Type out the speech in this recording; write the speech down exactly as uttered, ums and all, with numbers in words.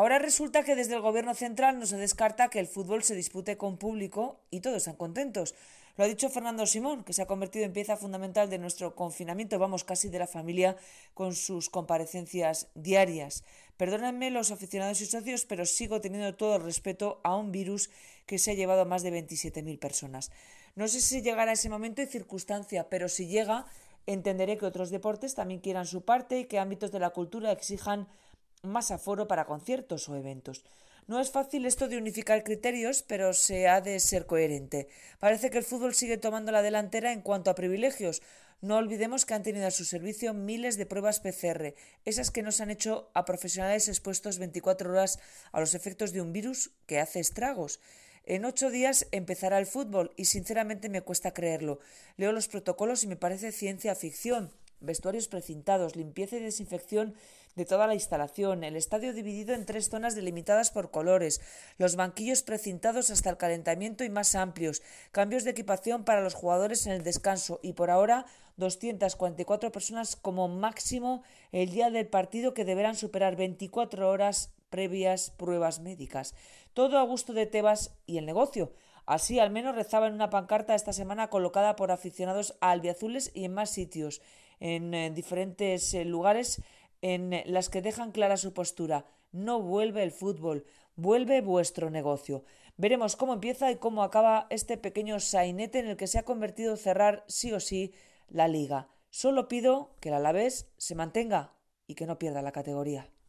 Ahora resulta que desde el gobierno central no se descarta que el fútbol se dispute con público y todos están contentos. Lo ha dicho Fernando Simón, que se ha convertido en pieza fundamental de nuestro confinamiento, vamos, casi de la familia, con sus comparecencias diarias. Perdónenme los aficionados y socios, pero sigo teniendo todo el respeto a un virus que se ha llevado a más de veintisiete mil personas. No sé si llegará ese momento y circunstancia, pero si llega, entenderé que otros deportes también quieran su parte y que ámbitos de la cultura exijan más aforo para conciertos o eventos. No es fácil esto de unificar criterios, pero se ha de ser coherente. Parece que el fútbol sigue tomando la delantera en cuanto a privilegios. No olvidemos que han tenido a su servicio miles de pruebas P C R, esas que nos han hecho a profesionales expuestos veinticuatro horas a los efectos de un virus que hace estragos. En ocho días empezará el fútbol y sinceramente me cuesta creerlo. Leo los protocolos y me parece ciencia ficción. Vestuarios precintados, limpieza y desinfección de toda la instalación, el estadio dividido en tres zonas delimitadas por colores, los banquillos precintados hasta el calentamiento y más amplios, cambios de equipación para los jugadores en el descanso y por ahora doscientas cuarenta y cuatro personas como máximo el día del partido que deberán superar veinticuatro horas previas pruebas médicas. Todo a gusto de Tebas y el negocio. Así al menos rezaba en una pancarta esta semana colocada por aficionados a albiazules y en más sitios, en, en diferentes eh, lugares en las que dejan clara su postura. No vuelve el fútbol, vuelve vuestro negocio. Veremos cómo empieza y cómo acaba este pequeño sainete en el que se ha convertido cerrar sí o sí la liga. Solo pido que el Alavés se mantenga y que no pierda la categoría.